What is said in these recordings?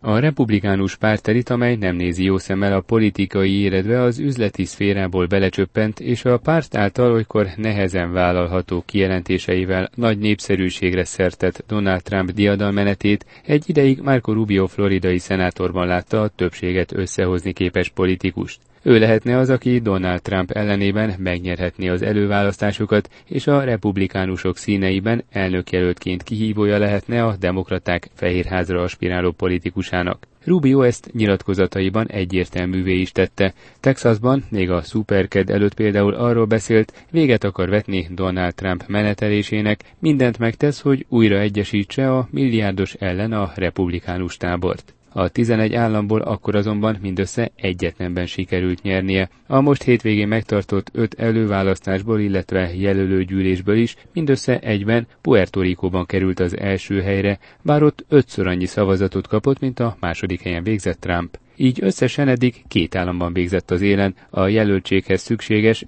A republikánus pártelit, amely nem nézi jó szemmel a politikai életbe, az üzleti szférából belecsöppent, és a párt által olykor nehezen vállalható kijelentéseivel nagy népszerűségre szert tett Donald Trump diadalmenetét egy ideig Marco Rubio floridai szenátorban látta a többséget összehozni képes politikust. Ő lehetne az, aki Donald Trump ellenében megnyerhetné az előválasztásokat, és a republikánusok színeiben elnökjelöltként kihívója lehetne a demokraták Fehérházra aspiráló politikusának. Rubio ezt nyilatkozataiban egyértelművé is tette. Texasban, még a szuperked előtt például arról beszélt, véget akar vetni Donald Trump menetelésének, mindent megtesz, hogy újra egyesítse a milliárdos ellen a republikánus tábort. A 11 államból akkor azonban mindössze egyetlenben sikerült nyernie. A most hétvégén megtartott 5 előválasztásból, illetve jelölőgyűlésből is mindössze egyben Puerto Ricóban került az első helyre, bár ott 5-ször annyi szavazatot kapott, mint a második helyen végzett Trump. Így összesen eddig 2 államban végzett az élen, a jelöltséghez szükséges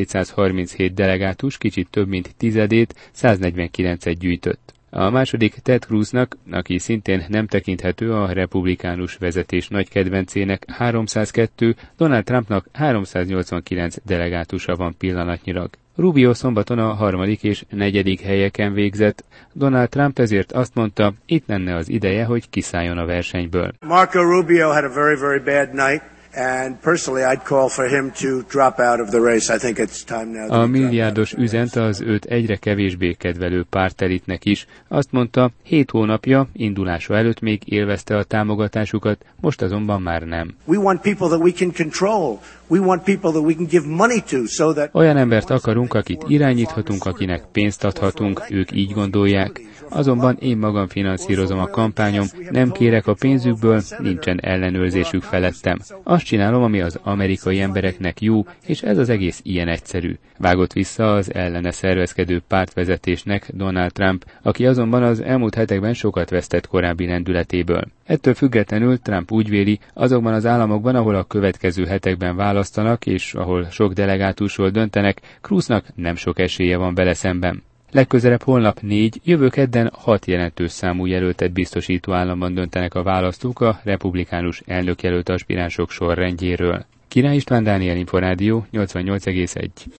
1237 delegátus kicsit több mint tizedét, 149-et gyűjtött. A második Ted Cruznak, aki szintén nem tekinthető a republikánus vezetés nagy kedvencének 302, Donald Trumpnak 389 delegátusa van pillanatnyilag. Rubio szombaton a 3. és 4. helyeken végzett. Donald Trump ezért azt mondta, itt lenne az ideje, hogy kiszálljon a versenyből. Marco Rubio had a very, very bad night. And personally, I'd call for him to drop out of the race. I think it's time now. A milliárdos üzent az őt egyre kevésbé kedvelő pártelitnek is. Azt mondta, 7 hónapja indulása előtt még élvezte a támogatásukat, most azonban már nem. We want people that we can control. We want people that we can give money to, so that olyan embert akarunk, akit irányíthatunk, akinek pénzt adhatunk, ők így gondolják. Azonban én magam finanszírozom a kampányom, nem kérek a pénzükből, nincsen ellenőrzésük felettem. Azt csinálom, ami az amerikai embereknek jó, és ez az egész ilyen egyszerű. Vágott vissza az ellene szervezkedő pártvezetésnek Donald Trump, aki azonban az elmúlt hetekben sokat vesztett korábbi lendületéből. Ettől függetlenül Trump úgy véli, azokban az államokban, ahol a következő hetekben választanak, és ahol sok delegátusról döntenek, Cruznak nem sok esélye van vele szemben. Legközelebb holnap 4, jövő kedden 6 jelentős számú jelöltet biztosító államban döntenek a választók a republikánus elnökjelölt aspiránsok sorrendjéről. Király István, Dániel Inforádió, 88,1.